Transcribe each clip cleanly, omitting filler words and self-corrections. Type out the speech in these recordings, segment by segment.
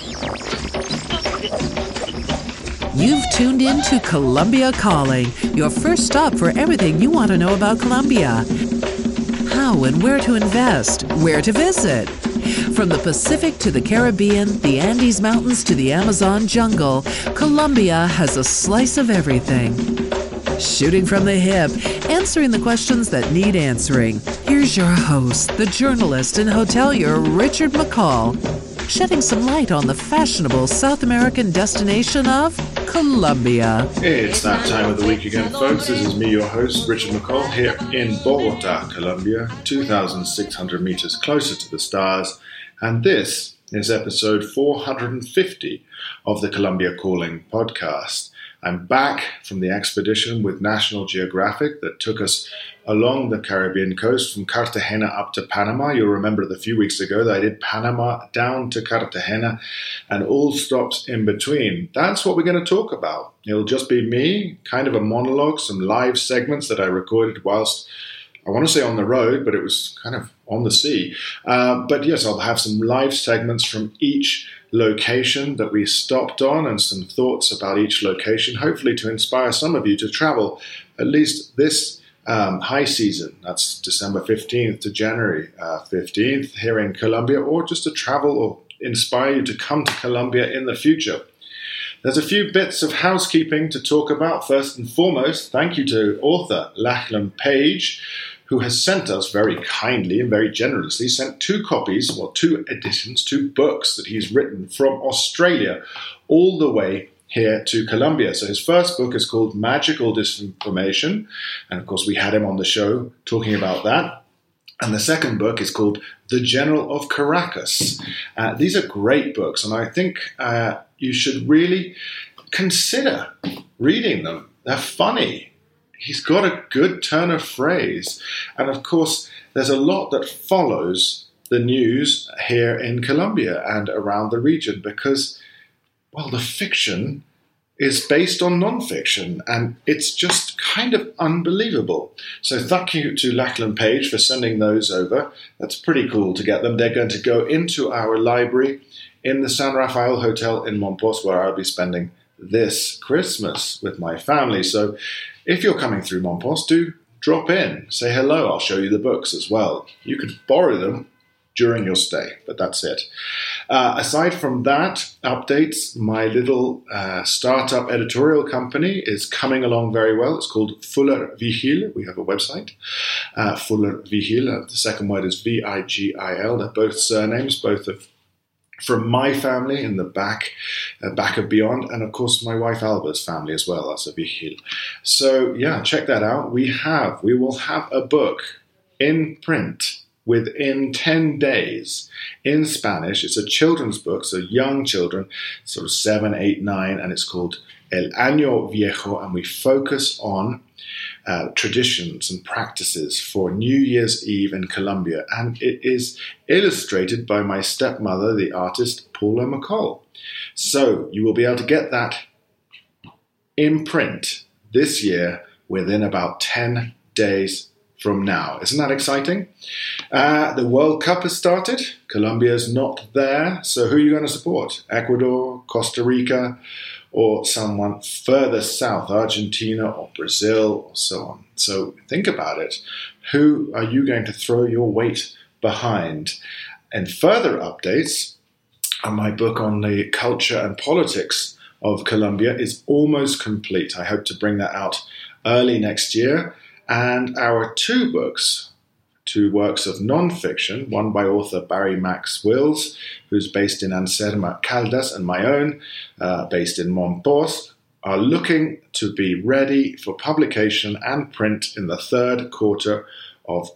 You've tuned in to Colombia Calling, your first stop for everything you want to know about Colombia. How and where to invest, where to visit. From the Pacific to the Caribbean, the Andes Mountains to the Amazon jungle, Colombia has a slice of everything. Shooting from the hip, answering the questions that need answering. Here's your host, the journalist and hotelier Richard McCall, shedding some light on the fashionable South American destination of Colombia. It's that time of the week again, folks. This is me, your host, Richard McCall, here in Bogota, Colombia, 2,600 meters closer to the stars. And this is episode 450 of the Colombia Calling podcast. I'm back from the expedition with National Geographic that took us along the Caribbean coast from Cartagena up to Panama. You'll remember that a few weeks ago that I did Panama down to Cartagena and all stops in between. That's what we're going to talk about. It'll just be me, kind of a monologue, some live segments that I recorded whilst, I want to say on the road, but it was kind of on the sea. But yes, I'll have some live segments from each location that we stopped on and some thoughts about each location, hopefully to inspire some of you to travel at least this high season. That's December 15th to January 15th here in Colombia, or just to travel or inspire you to come to Colombia in the future. There's a few bits of housekeeping to talk about. First and foremost, thank you to author Lachlan Page, who has sent us very kindly and very generously, sent two editions, two books that he's written from Australia all the way here to Colombia. So his first book is called Magical Disinformation, and of course we had him on the show talking about that. And the second book is called The General of Caracas. These are great books, and I think you should really consider reading them. They're funny. He's got a good turn of phrase. And of course, there's a lot that follows the news here in Colombia and around the region because, well, the fiction is based on non-fiction, and it's just kind of unbelievable. So thank you to Lachlan Page for sending those over. That's pretty cool to get them. They're going to go into our library in the San Rafael Hotel in Monpós, where I'll be spending this Christmas with my family. So if you're coming through Monpós, do drop in, say hello. I'll show you the books as well. You could borrow them during your stay, but that's it. Aside from that, updates, my little startup editorial company is coming along very well. It's called Fuller Vigil. We have a website, Fuller Vigil. The second word is Vigil. They're both surnames, both from my family in the back of Beyond, and of course my wife Alba's family as well. That's a Vigil. So yeah, check that out. We will have a book in print within 10 days in Spanish. It's a children's book, so young children, sort of 7, 8, 9, and it's called El Año Viejo, and we focus on traditions and practices for New Year's Eve in Colombia. And it is illustrated by my stepmother, the artist Paula McCall. So you will be able to get that in print this year within about 10 days from now. Isn't that exciting? The World Cup has started. Colombia's not there. So who are you going to support? Ecuador, Costa Rica, or someone further south, Argentina or Brazil, or so on. So think about it. Who are you going to throw your weight behind? And further updates on my book on the culture and politics of Colombia is almost complete. I hope to bring that out early next year. And our two works of non-fiction, one by author Barry Max Wills, who's based in Anserma Caldas, and my own, based in Monpós, are looking to be ready for publication and print in the third quarter of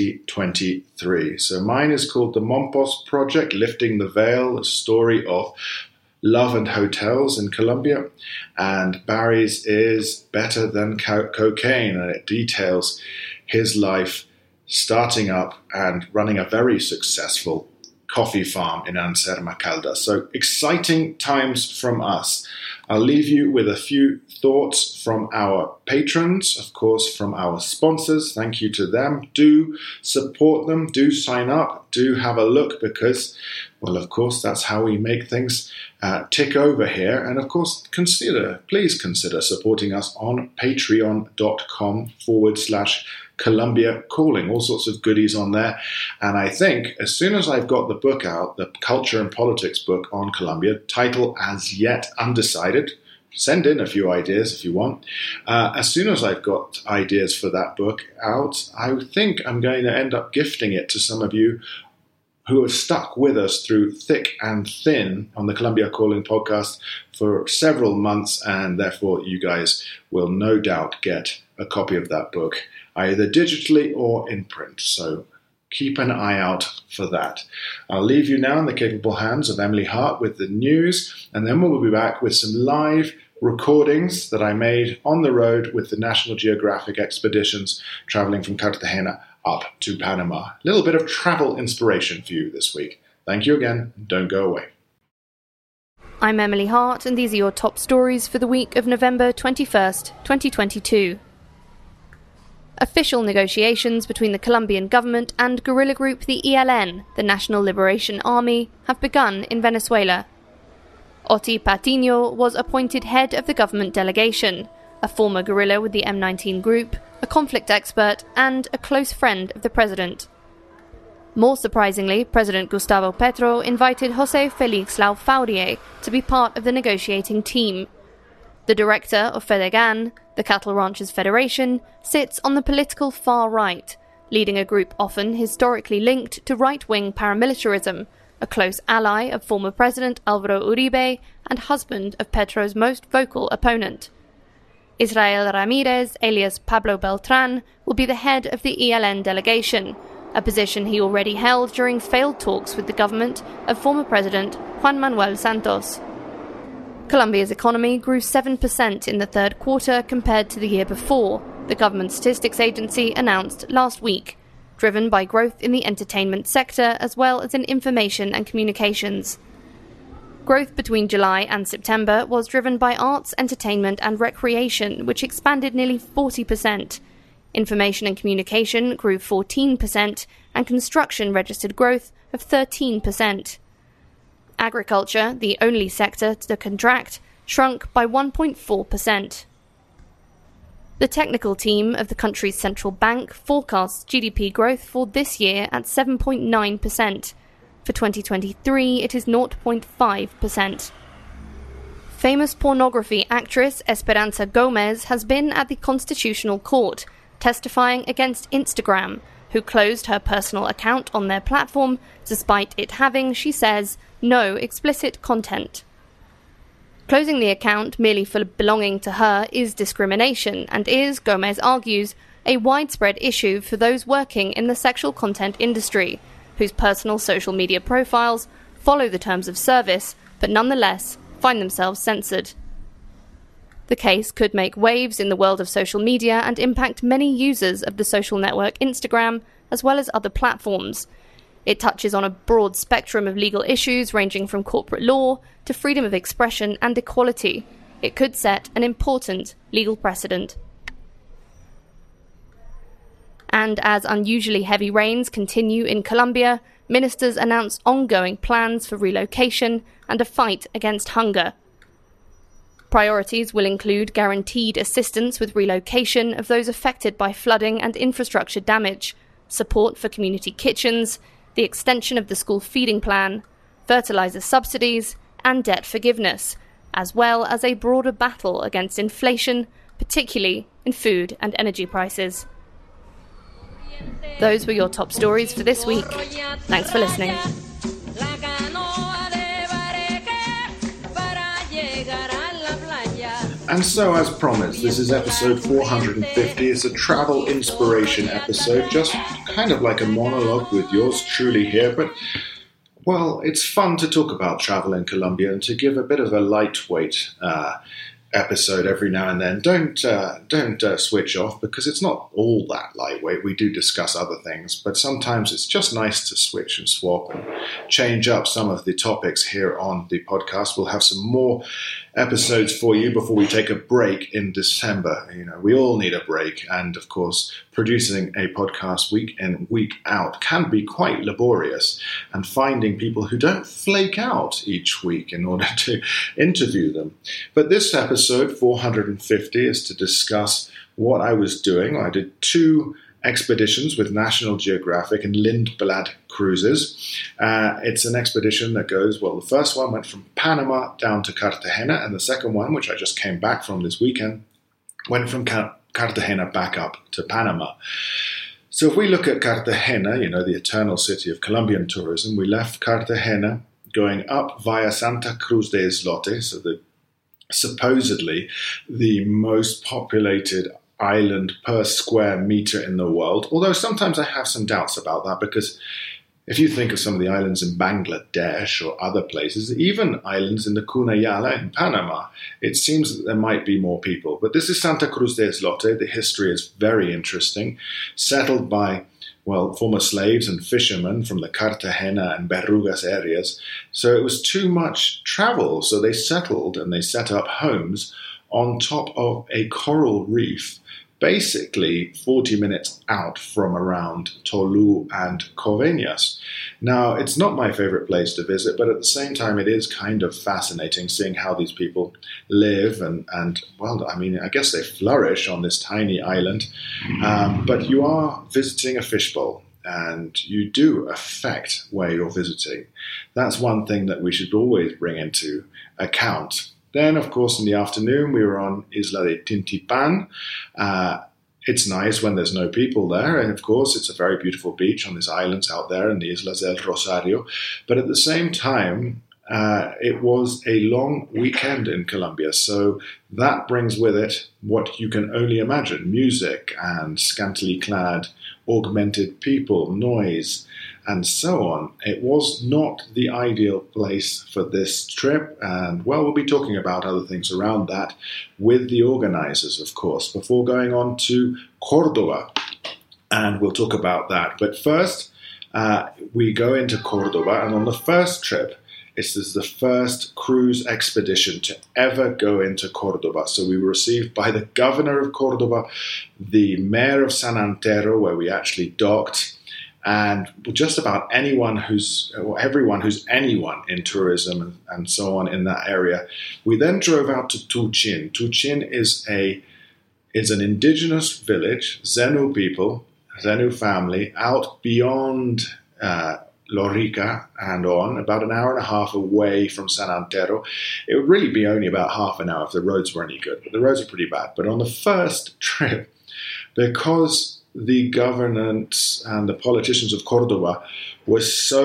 2023. So mine is called The Monpós Project, Lifting the Veil, a story of love and hotels in Colombia, and Barry's is Better Than Cocaine, and it details his life starting up and running a very successful coffee farm in Anserma Caldas. So exciting times from us. I'll leave you with a few thoughts from our patrons, of course, from our sponsors. Thank you to them. Do support them. Do sign up. Do have a look because, well, of course, that's how we make things tick over here. And, of course, please consider supporting us on patreon.com/Colombia Calling. All sorts of goodies on there. And I think as soon as I've got the book out, the Culture and Politics book on Colombia, title as yet undecided, send in a few ideas if you want. As soon as I've got ideas for that book out, I think I'm going to end up gifting it to some of you who have stuck with us through thick and thin on the Colombia Calling podcast for several months, and therefore you guys will no doubt get a copy of that book, either digitally or in print. So keep an eye out for that. I'll leave you now in the capable hands of Emily Hart with the news, and then we'll be back with some live recordings that I made on the road with the National Geographic expeditions traveling from Cartagena up to Panama. A little bit of travel inspiration for you this week. Thank you again. Don't go away. I'm Emily Hart, and these are your top stories for the week of November 21st, 2022. Official negotiations between the Colombian government and guerrilla group the ELN, the National Liberation Army, have begun in Venezuela. Oti Patiño was appointed head of the government delegation, a former guerrilla with the M19 group, a conflict expert, and a close friend of the president. More surprisingly, President Gustavo Petro invited José Félix Laufaurie to be part of the negotiating team. The director of FEDEGAN, the Cattle Ranchers Federation, sits on the political far right, leading a group often historically linked to right-wing paramilitarism, a close ally of former President Álvaro Uribe and husband of Petro's most vocal opponent. Israel Ramírez, alias Pablo Beltrán, will be the head of the ELN delegation, a position he already held during failed talks with the government of former President Juan Manuel Santos. Colombia's economy grew 7% in the third quarter compared to the year before, the government statistics agency announced last week, driven by growth in the entertainment sector as well as in information and communications. Growth between July and September was driven by arts, entertainment and recreation, which expanded nearly 40%. Information and communication grew 14%, and construction registered growth of 13%. Agriculture, the only sector to contract, shrunk by 1.4%. The technical team of the country's central bank forecasts GDP growth for this year at 7.9%. For 2023, it is 0.5%. Famous pornography actress Esperanza Gomez has been at the Constitutional Court, testifying against Instagram, who closed her personal account on their platform despite it having, she says, no explicit content. Closing the account merely for belonging to her is discrimination and is, Gomez argues, a widespread issue for those working in the sexual content industry, whose personal social media profiles follow the terms of service, but nonetheless find themselves censored. The case could make waves in the world of social media and impact many users of the social network Instagram, as well as other platforms. It touches on a broad spectrum of legal issues ranging from corporate law to freedom of expression and equality. It could set an important legal precedent. And as unusually heavy rains continue in Colombia, ministers announce ongoing plans for relocation and a fight against hunger. Priorities will include guaranteed assistance with relocation of those affected by flooding and infrastructure damage, support for community kitchens, the extension of the school feeding plan, fertilizer subsidies, and debt forgiveness, as well as a broader battle against inflation, particularly in food and energy prices. Those were your top stories for this week. Thanks for listening. And so, as promised, this is episode 450. It's a travel inspiration episode, just kind of like a monologue with yours truly here. But, well, it's fun to talk about travel in Colombia and to give a bit of a lightweight episode every now and then. Don't switch off, because it's not all that lightweight. We do discuss other things, but sometimes it's just nice to switch and swap and change up some of the topics here on the podcast. We'll have some more episodes for you before we take a break in December. We all need a break, and of course, producing a podcast week in, week out can be quite laborious, and finding people who don't flake out each week in order to interview them. But this episode, 450, is to discuss what I was doing. I did 2 expeditions with National Geographic and Lindblad Cruises. It's an expedition that goes, the first one went from Panama down to Cartagena, and the second one, which I just came back from this weekend, went from Cartagena back up to Panama. So if we look at Cartagena, the eternal city of Colombian tourism, we left Cartagena going up via Santa Cruz de Islote, so supposedly the most populated island per square meter in the world. Although sometimes I have some doubts about that, because if you think of some of the islands in Bangladesh or other places, even islands in the Cunayala in Panama, it seems that there might be more people. But this is Santa Cruz de Islote. The history is very interesting. Settled by, former slaves and fishermen from the Cartagena and Berrugas areas. So it was too much travel. So they settled and they set up homes on top of a coral reef, basically 40 minutes out from around Tolu and Coveñas. Now, it's not my favorite place to visit, but at the same time, it is kind of fascinating seeing how these people live and I guess they flourish on this tiny island. But you are visiting a fishbowl, and you do affect where you're visiting. That's one thing that we should always bring into account. Then, of course, in the afternoon, we were on Isla de Tintipan. It's nice when there's no people there. And, of course, it's a very beautiful beach on these islands out there in the Islas del Rosario. But at the same time, it was a long weekend in Colombia. So that brings with it what you can only imagine: music and scantily clad, augmented people, noise, and so on. It was not the ideal place for this trip, and we'll be talking about other things around that with the organizers, of course, before going on to Cordoba, and we'll talk about that. But first, we go into Cordoba, and on the first trip, this is the first cruise expedition to ever go into Cordoba. So we were received by the governor of Cordoba, the mayor of San Antero, where we actually docked, and just about everyone who's anyone in tourism and so on in that area. We then drove out to Tuchin. Tuchin is an indigenous village, Zenu people, Zenu family, out beyond Lorica and on, about an hour and a half away from San Antero. It would really be only about half an hour if the roads were any good, but the roads are pretty bad. But on the first trip, because the governance and the politicians of Cordoba were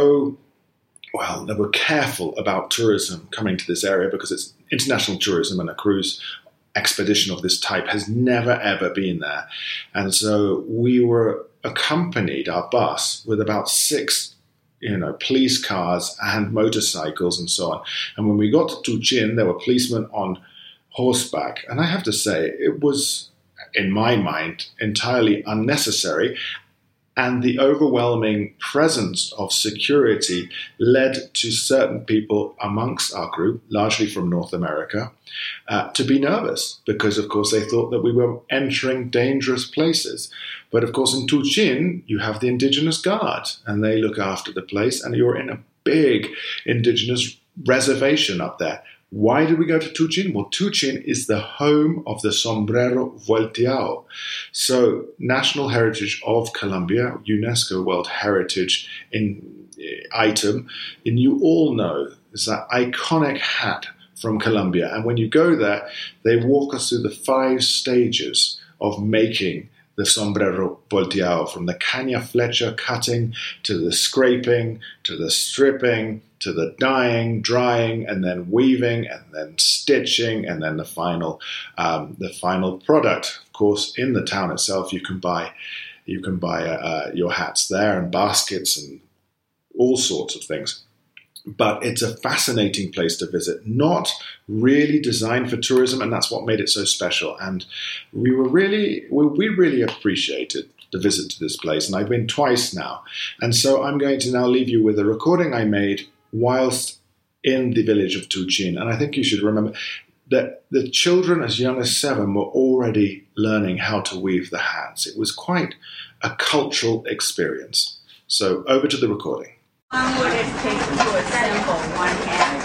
they were careful about tourism coming to this area, because it's international tourism, and a cruise expedition of this type has never, ever been there. And so we were accompanied, our bus, with about 6 police cars and motorcycles and so on. And when we got to Tuchin, there were policemen on horseback. And I have to say, it was, in my mind, entirely unnecessary. And the overwhelming presence of security led to certain people amongst our group, largely from North America, to be nervous, because, of course, they thought that we were entering dangerous places. But, of course, in Tuchin, you have the indigenous guard, and they look after the place, and you're in a big indigenous reservation up there. Why did we go to Tuchin? Well, Tuchin is the home of the sombrero volteado. So, National Heritage of Colombia, UNESCO World Heritage item, and you all know it's that iconic hat from Colombia. And when you go there, they walk us through the 5 stages of making the sombrero volteado, from the caña flecha cutting to the scraping to the stripping to the dyeing, drying, and then weaving, and then stitching, and then the final product. Of course, in the town itself, you can buy your hats there, and baskets, and all sorts of things. But it's a fascinating place to visit, not really designed for tourism, and that's what made it so special. And we really appreciated the visit to this place, and I've been twice now. And so I'm going to now leave you with a recording I made whilst in the village of Tuchin. And I think you should remember that the children as young as 7 were already learning how to weave the hats. It was quite a cultural experience. So over to the recording. What it takes to assemble one hat.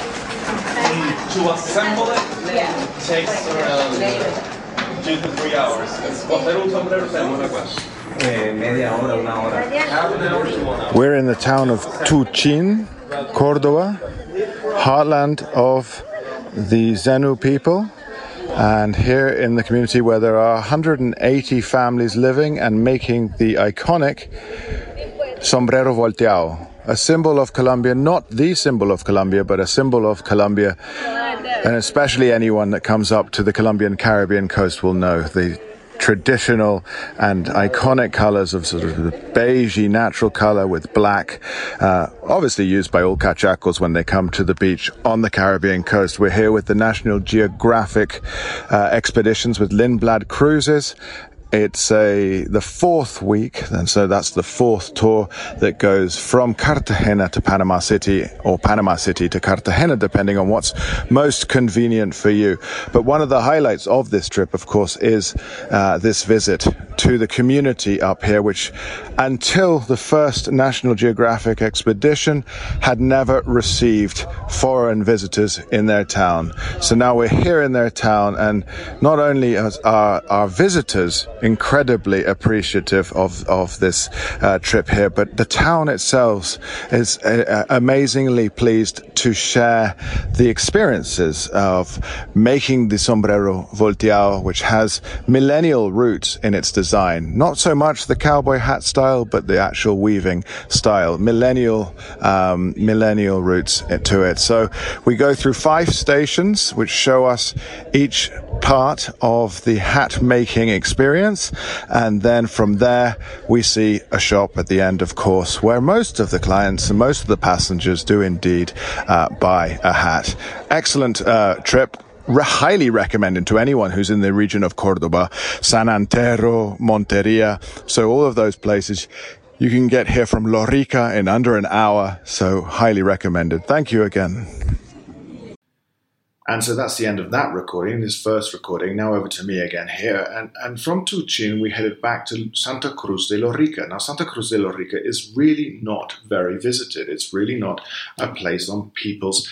To assemble it takes around 2 to 3 hours. Coser un sombrero se demora cuánto? Media hora, una hora. Half an hour to 1 hour. We're in the town of Tuchin, Córdoba, heartland of the Zenu people. And here in the community where there are 180 families living and making the iconic sombrero volteado, a symbol of Colombia, not the symbol of Colombia, but a symbol of Colombia. And especially anyone that comes up to the Colombian Caribbean coast will know the traditional and iconic colors of sort of the beigey natural color with black, obviously used by all cachacos when they come to the beach on the Caribbean coast. We're here with the National Geographic expeditions with Lindblad Cruises. It's the 4th week, and so that's the 4th tour that goes from Cartagena to Panama City, or Panama City to Cartagena, depending on what's most convenient for you. But one of the highlights of this trip, of course, is this visit to the community up here, which until the first National Geographic expedition had never received foreign visitors in their town. So now we're here in their town, and not only are our visitors incredibly appreciative of this trip here, but the town itself is amazingly pleased to share the experiences of making the sombrero volteado, which has millennial roots in its design. Not so much the cowboy hat style, but the actual weaving style. Millennial roots to it. So we go through 5 stations, which show us each part of the hat making experience, and then from there we see a shop at the end, of course, where most of the clients and most of the passengers do indeed buy a hat. Excellent trip. Highly recommended to anyone who's in the region of Cordoba, San Antero, Monteria. So all of those places you can get here from Lorica in under an hour. So highly recommended. Thank you again. And so that's the end of that recording, this first recording. Now over to me again here. And from Tuchin, we headed back to Santa Cruz de Lorica. Now, Santa Cruz de Lorica is really not very visited. It's really not a place on people's,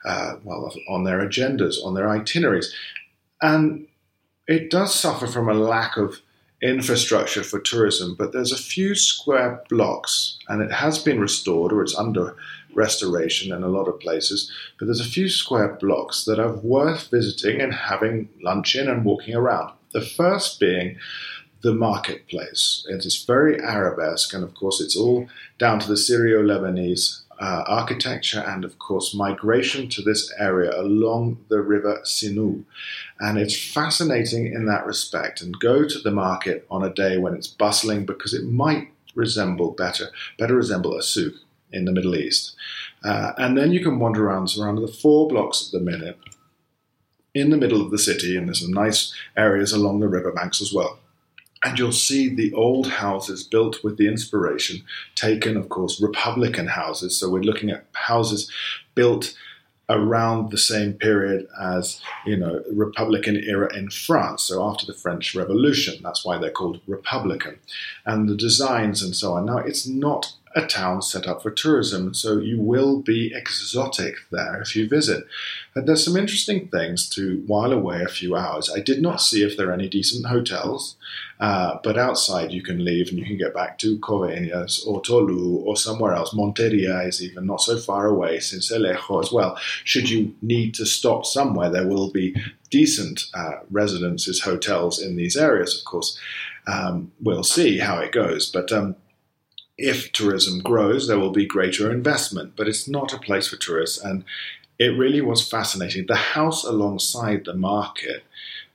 on their agendas, on their itineraries. And it does suffer from a lack of infrastructure for tourism, but there's a few square blocks, and it has been restored, or it's under restoration in a lot of places, but there's a few square blocks that are worth visiting and having lunch in and walking around. The first being the marketplace. It is very Arabesque, and of course it's all down to the Syrio-Lebanese architecture and of course migration to this area along the river Sinú. And it's fascinating in that respect. And go to the market on a day when it's bustling, because it might better resemble a souk in the Middle East. And then you can wander around the 4 blocks at the minute in the middle of the city, and there's some nice areas along the riverbanks as well. And you'll see the old houses built with the inspiration taken, of course, Republican houses. So we're looking at houses built around the same period as, Republican era in France. So after the French Revolution, that's why they're called Republican. And the designs and so on. Now, it's not a town set up for tourism, so you will be exotic there if you visit. And there's some interesting things to while away a few hours. I did not see if there are any decent hotels, but outside you can leave and you can get back to Coveñas or Tolú or somewhere else. Monteria is even not so far away, Sincelejo as well. Should you need to stop somewhere, there will be decent residences, hotels in these areas, of course. We'll see how it goes, but if tourism grows, there will be greater investment, but it's not a place for tourists, and it really was fascinating. The house alongside the market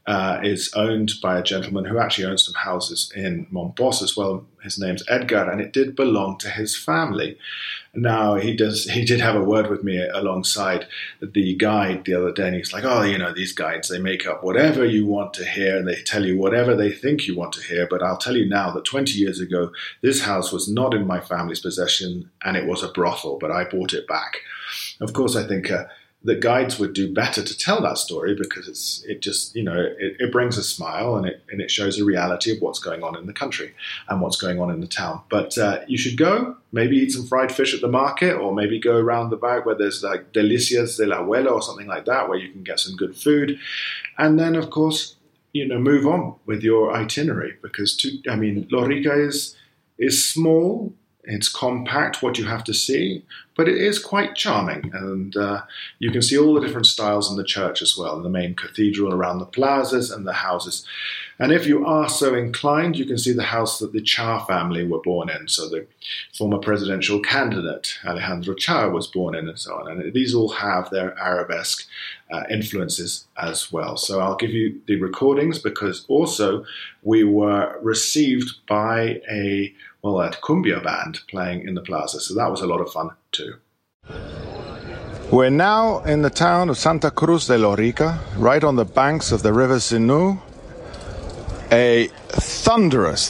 is owned by a gentleman who actually owns some houses in Montbos as well. His name's Edgar, and it did belong to his family. Now, he did have a word with me alongside the guide the other day, and he's like, oh, you know, these guides, they make up whatever you want to hear, and they tell you whatever they think you want to hear, but I'll tell you now that 20 years ago, this house was not in my family's possession, and it was a brothel, but I bought it back. Of course, I think that guides would do better to tell that story, because it brings a smile, and it shows the reality of what's going on in the country and what's going on in the town. But you should go, maybe eat some fried fish at the market, or maybe go around the back where there's like Delicias de la Abuela or something like that, where you can get some good food. And then, of course, move on with your itinerary, because Lorica is small. It's compact, what you have to see, but it is quite charming. And you can see all the different styles in the church as well, in the main cathedral, around the plazas and the houses. And if you are so inclined, you can see the house that the Chá family were born in. So the former presidential candidate, Alejandro Chá, was born in, and so on. And these all have their Arabesque influences as well. So I'll give you the recordings, because also we were received by a cumbia band playing in the plaza. So that was a lot of fun too. We're now in the town of Santa Cruz de Lorica, right on the banks of the river Sinú. A thunderous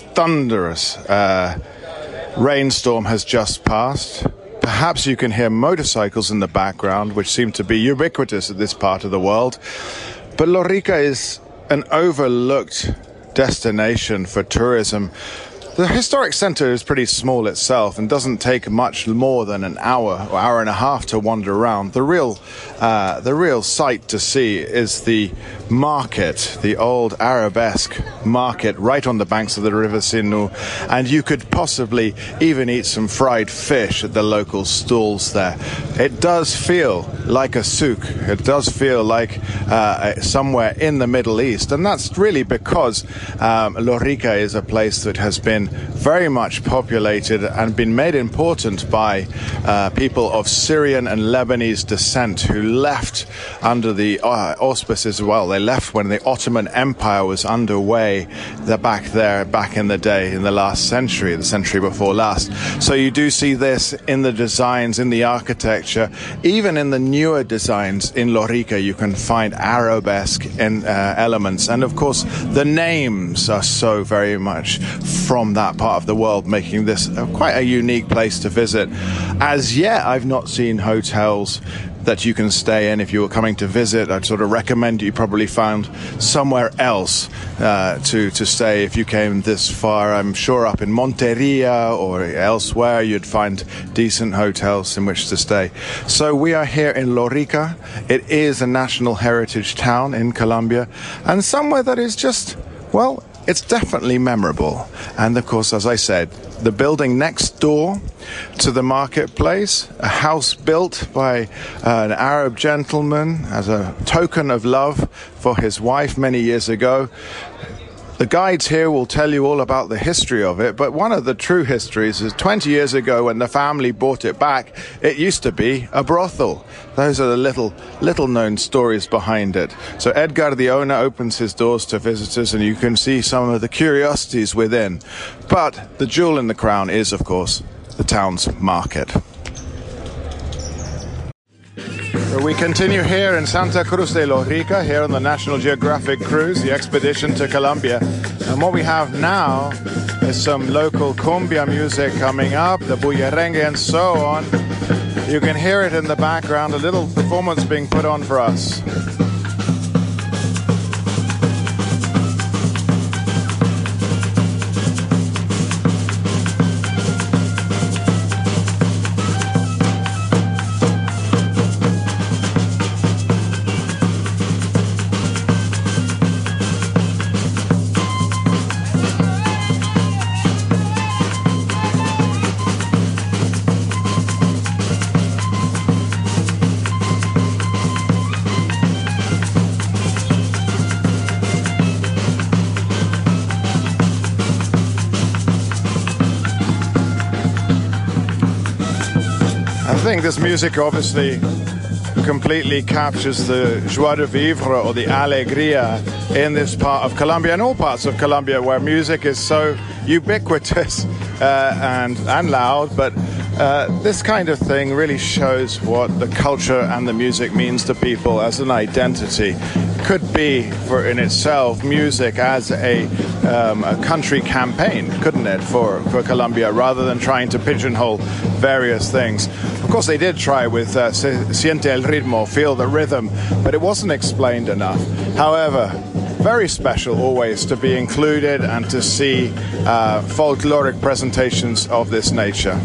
rainstorm has just passed. Perhaps you can hear motorcycles in the background, which seem to be ubiquitous at this part of the world. But Lorica is an overlooked destination for tourism. The historic centre is pretty small itself and doesn't take much more than an hour or hour and a half to wander around. The real sight to see is the market, the old Arabesque market right on the banks of the River Sinú, and you could possibly even eat some fried fish at the local stalls there. It does feel like a souk. It does feel like somewhere in the Middle East, and that's really because Lorica is a place that has been very much populated and been made important by people of Syrian and Lebanese descent who left under the auspices. Well, they left when the Ottoman Empire was underway back in the day, in the last century, the century before last. So you do see this in the designs, in the architecture, even in the newer designs in Lorica. You can find Arabesque elements, and of course the names are so very much from that part of the world, making this quite a unique place to visit. As yet, I've not seen hotels that you can stay in if you were coming to visit. I'd sort of recommend you probably found somewhere else to stay if you came this far. I'm sure up in Monteria or elsewhere you'd find decent hotels in which to stay. So we are here in Lorica. It is a national heritage town in Colombia, and somewhere that is just, well, it's definitely memorable. And of course, as I said, the building next door to the marketplace, a house built by an Arab gentleman as a token of love for his wife many years ago. The guides here will tell you all about the history of it, but one of the true histories is 20 years ago when the family bought it back, it used to be a brothel. Those are the little known stories behind it. So Edgar, the owner, opens his doors to visitors, and you can see some of the curiosities within. But the jewel in the crown is, of course, the town's market. We continue here in Santa Cruz de Lorica, here on the National Geographic cruise, the expedition to Colombia. And what we have now is some local cumbia music coming up, the bullerengue and so on. You can hear it in the background, a little performance being put on for us. I think this music obviously completely captures the joie de vivre or the alegría in this part of Colombia and all parts of Colombia where music is so ubiquitous and loud, but this kind of thing really shows what the culture and the music means to people as an identity. Could be for in itself music as a country campaign, couldn't it, for Colombia, rather than trying to pigeonhole various things. Of course, they did try with Siente el ritmo, feel the rhythm, but it wasn't explained enough. However, very special always to be included and to see folkloric presentations of this nature.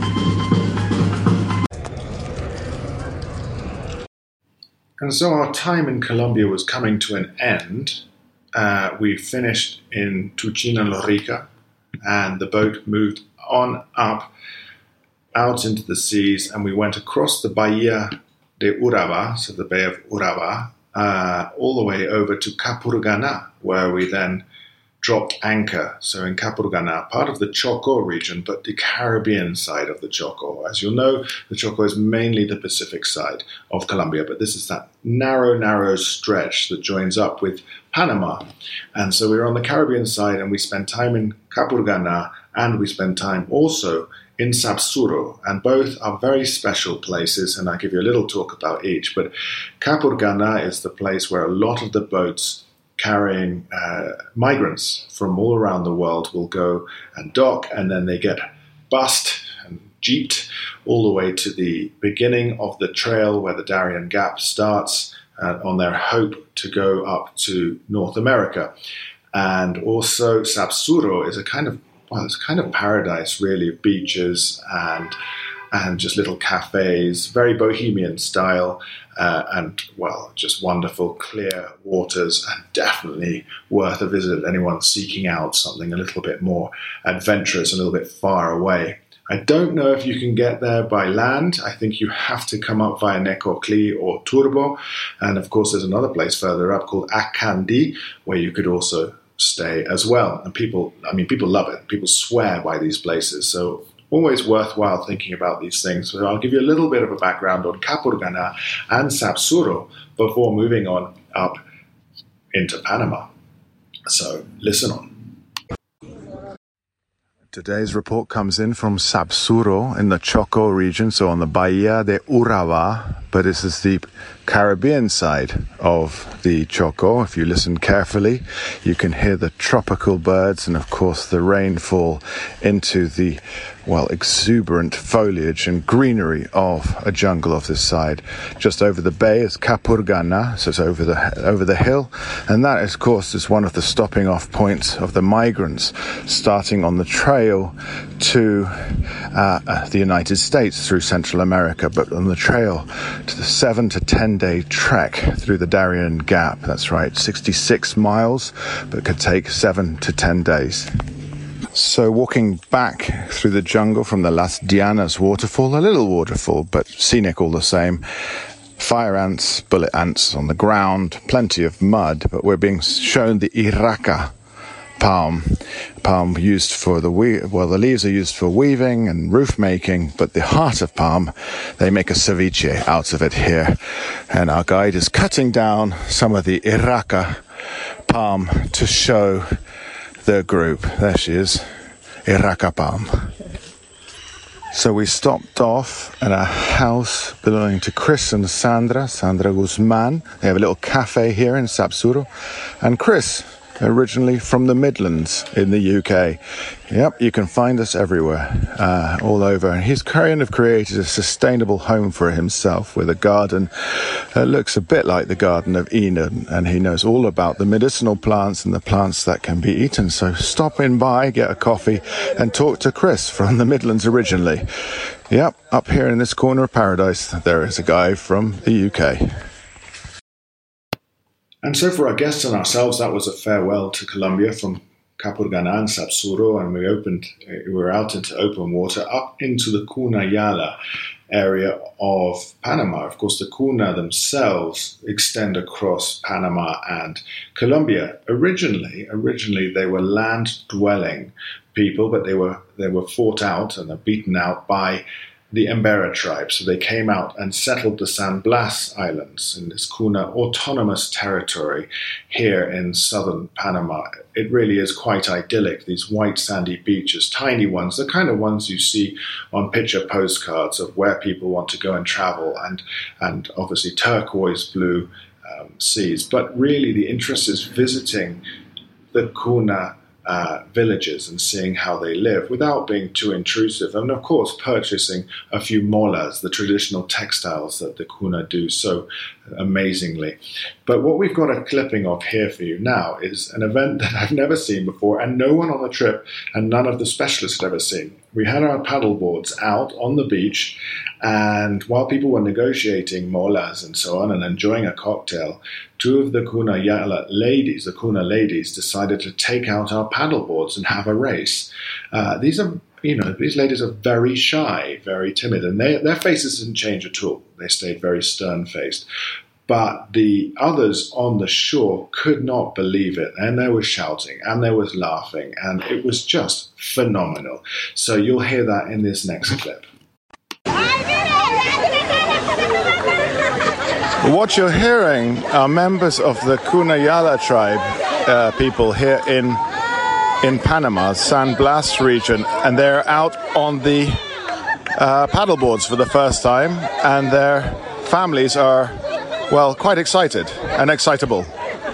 And so our time in Colombia was coming to an end. We finished in Tuchin and Lorica, and the boat moved on up out into the seas, and we went across the Bahia de Urabá, so the Bay of Urabá, all the way over to Capurganá, where we then dropped anchor. So in Capurganá, part of the Choco region, but the Caribbean side of the Choco. As you'll know, the Choco is mainly the Pacific side of Colombia, but this is that narrow stretch that joins up with Panama. And so we were on the Caribbean side, and we spent time in Capurganá, and we spent time also in Sabsuro, and both are very special places, and I'll give you a little talk about each. But Capurganá is the place where a lot of the boats carrying migrants from all around the world will go and dock, and then they get bussed and jeeped all the way to the beginning of the trail where the Darien Gap starts on their hope to go up to North America. And also Sabsuro is it's kind of paradise, really, of beaches and just little cafes, very bohemian style, and, well, just wonderful, clear waters, and definitely worth a visit. Anyone seeking out something a little bit more adventurous, a little bit far away. I don't know if you can get there by land. I think you have to come up via Necoclí or Turbo. And, of course, there's another place further up called Acandí, where you could also stay as well. And people love it. People swear by these places. So always worthwhile thinking about these things. So I'll give you a little bit of a background on Capurganá and Sabsuro before moving on up into Panama. So listen on. Today's report comes in from Sabsuro in the Choco region, so on the Bahia de Urabá, but this is the Caribbean side of the Choco. If you listen carefully, you can hear the tropical birds and, of course, the rainfall into the, well, exuberant foliage and greenery of a jungle of this side. Just over the bay is Capurganá, so it's over the hill, and that, of course, is one of the stopping off points of the migrants starting on the trail to the United States through Central America, but on the trail to the 7 to 10 day trek through the Darien Gap. That's right, 66 miles, but could take 7 to 10 days. So walking back through the jungle from the Las Dianas waterfall, a little waterfall, but scenic all the same. Fire ants, bullet ants on the ground, plenty of mud, but we're being shown the Iraca palm used for the leaves are used for weaving and roof making, but the heart of palm, they make a ceviche out of it here. And our guide is cutting down some of the Iraca palm to show the group. There she is, Iraca palm. So we stopped off at a house belonging to Chris and Sandra Guzman. They have a little cafe here in Sabsuro. And Chris, originally from the Midlands in the UK. Yep, you can find us everywhere, all over. And he's kind of created a sustainable home for himself with a garden that looks a bit like the Garden of Eden. And he knows all about the medicinal plants and the plants that can be eaten. So stop in by, get a coffee, and talk to Chris from the Midlands originally. Yep, up here in this corner of paradise, there is a guy from the UK. And so for our guests and ourselves, that was a farewell to Colombia from Capurganá and Sabsuro, and we were out into open water up into the Cunayala area of Panama. Of course, the Cuna themselves extend across Panama and Colombia. Originally they were land-dwelling people, but they were fought out and they're beaten out by the Embera tribe. So they came out and settled the San Blas Islands in this Kuna autonomous territory here in southern Panama. It really is quite idyllic, these white sandy beaches, tiny ones, the kind of ones you see on picture postcards of where people want to go and travel, and obviously turquoise blue seas. But really the interest is visiting the Kuna villages and seeing how they live without being too intrusive, and of course purchasing a few molas, the traditional textiles that the Kuna do so amazingly. But what we've got a clipping of here for you now is an event that I've never seen before, and no one on the trip and none of the specialists had ever seen. We had our paddle boards out on the beach, and while people were negotiating molas and so on and enjoying a cocktail, two of the Kuna ladies, decided to take out our paddle boards and have a race. These ladies are very shy, very timid, and their faces didn't change at all. They stayed very stern-faced. But the others on the shore could not believe it, and there was shouting, and there was laughing, and it was just phenomenal. So you'll hear that in this next clip. What you're hearing are members of the Cunayala tribe, people here in Panama, San Blas region, and they're out on the paddleboards for the first time, and their families are, well, quite excited and excitable.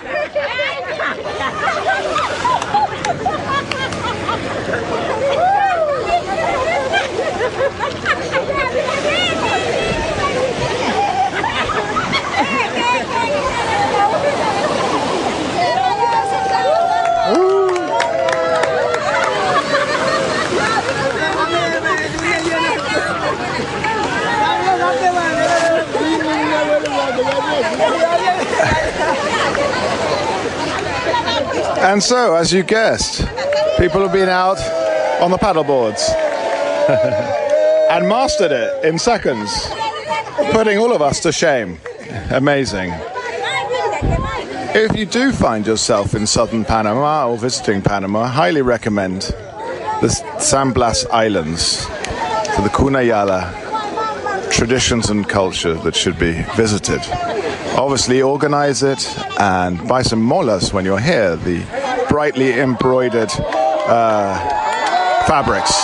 And so, as you guessed, people have been out on the paddleboards and mastered it in seconds, putting all of us to shame. Amazing. If you do find yourself in southern Panama or visiting Panama, I highly recommend the San Blas Islands for the Cunayala traditions and culture that should be visited. Obviously, organize it and buy some molas when you're here, the brightly embroidered fabrics.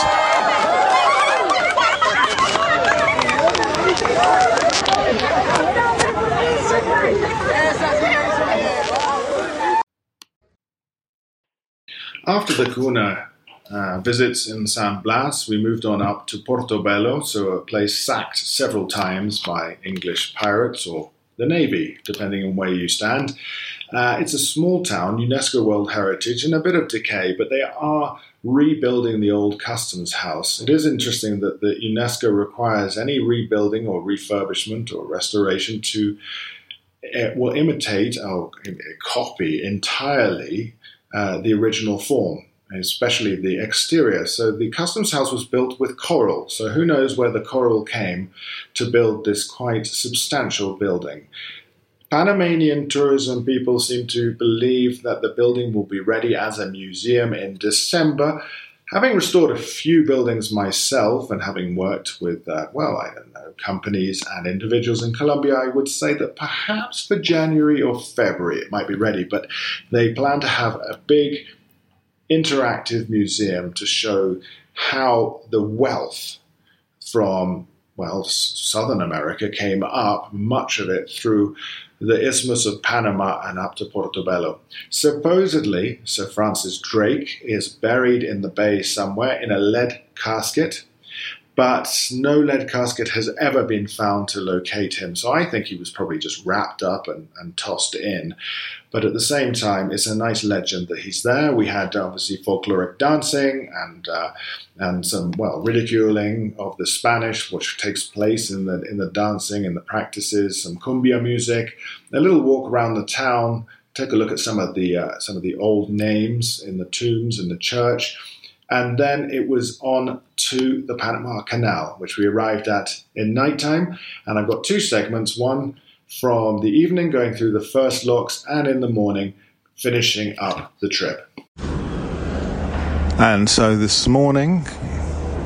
After the Kuna visits in San Blas, we moved on up to Portobello, so a place sacked several times by English pirates or the Navy, depending on where you stand. It's a small town, UNESCO World Heritage, in a bit of decay, but they are rebuilding the old customs house. It is interesting that the UNESCO requires any rebuilding or refurbishment or restoration to imitate or copy entirely the original form, especially the exterior. So the customs house was built with coral. So who knows where the coral came to build this quite substantial building. Panamanian tourism people seem to believe that the building will be ready as a museum in December. Having restored a few buildings myself and having worked with, companies and individuals in Colombia, I would say that perhaps for January or February it might be ready. But they plan to have a big interactive museum to show how the wealth from, Southern America came up, much of it through the Isthmus of Panama and up to Portobello. Supposedly, Sir Francis Drake is buried in the bay somewhere in a lead casket, but no lead casket has ever been found to locate him. So I think he was probably just wrapped up and tossed in. But at the same time, it's a nice legend that he's there. We had obviously folkloric dancing and some ridiculing of the Spanish, which takes place in the dancing and the practices. Some cumbia music, a little walk around the town, take a look at some of the old names in the tombs in the church. And then it was on to the Panama Canal, which we arrived at in nighttime. And I've got two segments, one from the evening going through the first locks and in the morning finishing up the trip. And so this morning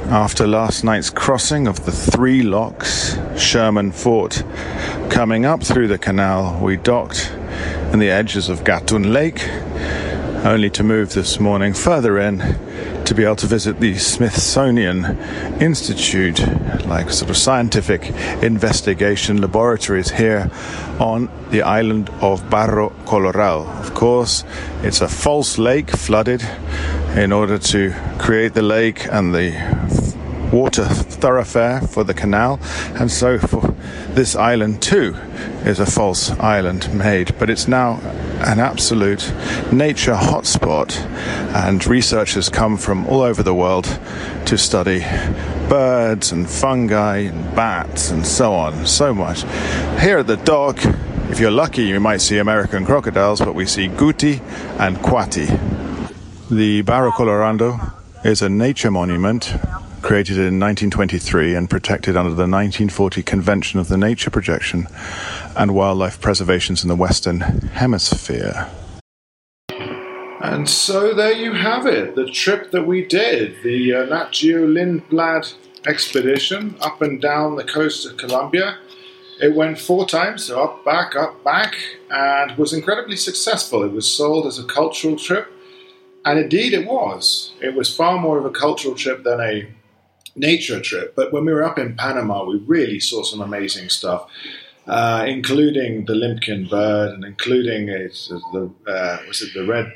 After last night's crossing of the 3 locks, Sherman Fort, coming up through the canal, we docked in the edges of Gatun Lake, only to move this morning further in to be able to visit the Smithsonian Institute, like sort of scientific investigation laboratories here on the island of Barro Colorado. Of course, it's a false lake flooded in order to create the lake and the water thoroughfare for the canal, and so for this island too is a false island made, but it's now an absolute nature hotspot, and researchers come from all over the world to study birds and fungi and bats and so on, so much. Here at the dock, if you're lucky, you might see American crocodiles, but we see guti and quati. The Barro Colorado is a nature monument created in 1923 and protected under the 1940 Convention of the Nature Protection and Wildlife Preservations in the Western Hemisphere. And so there you have it, the trip that we did, the Nat Geo Lindblad expedition up and down the coast of Colombia. It went 4 times, so up, back, and was incredibly successful. It was sold as a cultural trip, and indeed it was. It was far more of a cultural trip than a nature trip, but when we were up in Panama, we really saw some amazing stuff, including the limpkin bird, and including the red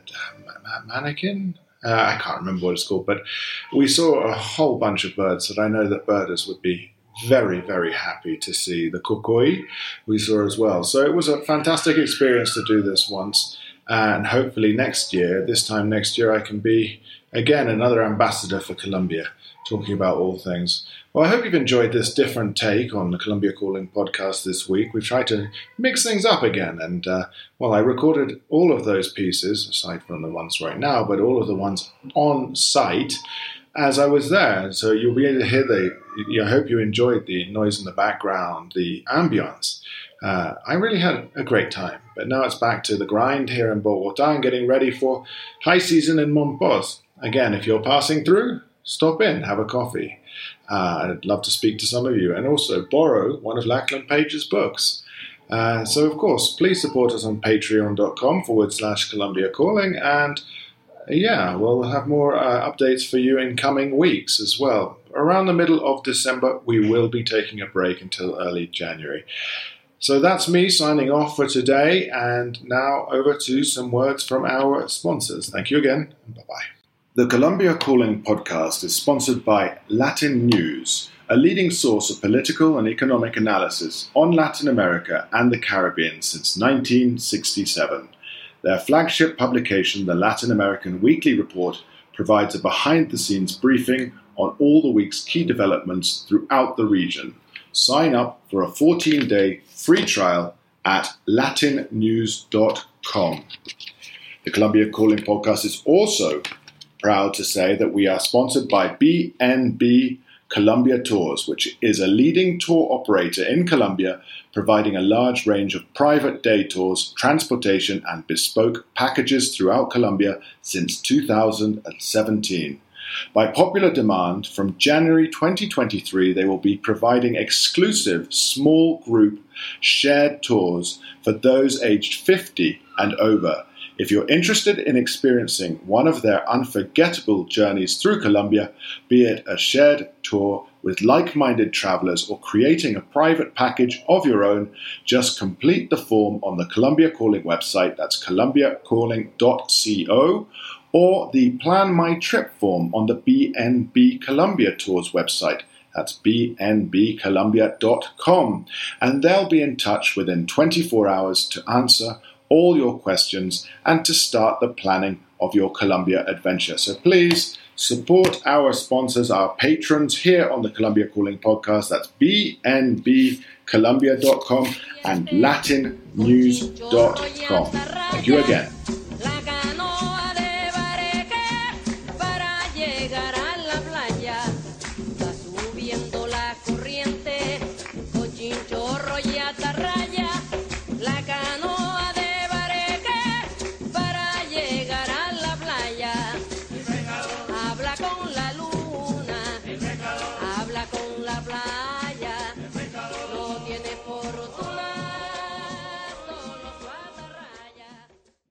mannequin? I can't remember what it's called, but we saw a whole bunch of birds that I know that birders would be very, very happy to see. The kukui we saw as well. So it was a fantastic experience to do this once, and hopefully this time next year, I can be, again, another ambassador for Colombia, talking about all things. Well, I hope you've enjoyed this different take on the Colombia Calling podcast this week. We've tried to mix things up again, and I recorded all of those pieces, aside from the ones right now, but all of the ones on site as I was there. So you'll be able to hear I hope you enjoyed the noise in the background, the ambience. I really had a great time, but now it's back to the grind here in Bogota and getting ready for high season in Monpós. Again, if you're passing through, stop in, have a coffee. I'd love to speak to some of you and also borrow one of Lachlan Page's books. So, of course, please support us on patreon.com/Colombia Calling, and we'll have more updates for you in coming weeks as well. Around the middle of December, we will be taking a break until early January. So that's me signing off for today, and now over to some words from our sponsors. Thank you again, and bye-bye. The Colombia Calling podcast is sponsored by Latin News, a leading source of political and economic analysis on Latin America and the Caribbean since 1967. Their flagship publication, the Latin American Weekly Report, provides a behind-the-scenes briefing on all the week's key developments throughout the region. Sign up for a 14-day free trial at latinnews.com. The Colombia Calling podcast is also proud to say that we are sponsored by BNB Colombia Tours, which is a leading tour operator in Colombia, providing a large range of private day tours, transportation, and bespoke packages throughout Colombia since 2017. By popular demand, from January 2023, they will be providing exclusive small group shared tours for those aged 50 and over. If you're interested in experiencing one of their unforgettable journeys through Colombia, be it a shared tour with like-minded travelers or creating a private package of your own, just complete the form on the Colombia Calling website, that's colombiacalling.co, or the Plan My Trip form on the BNB Colombia Tours website, that's bnbcolombia.com, and they'll be in touch within 24 hours to answer all your questions and to start the planning of your Colombia adventure. So please support our sponsors, our patrons here on the Colombia Calling podcast. That's bnbcolombia.com and latinnews.com. Thank you again.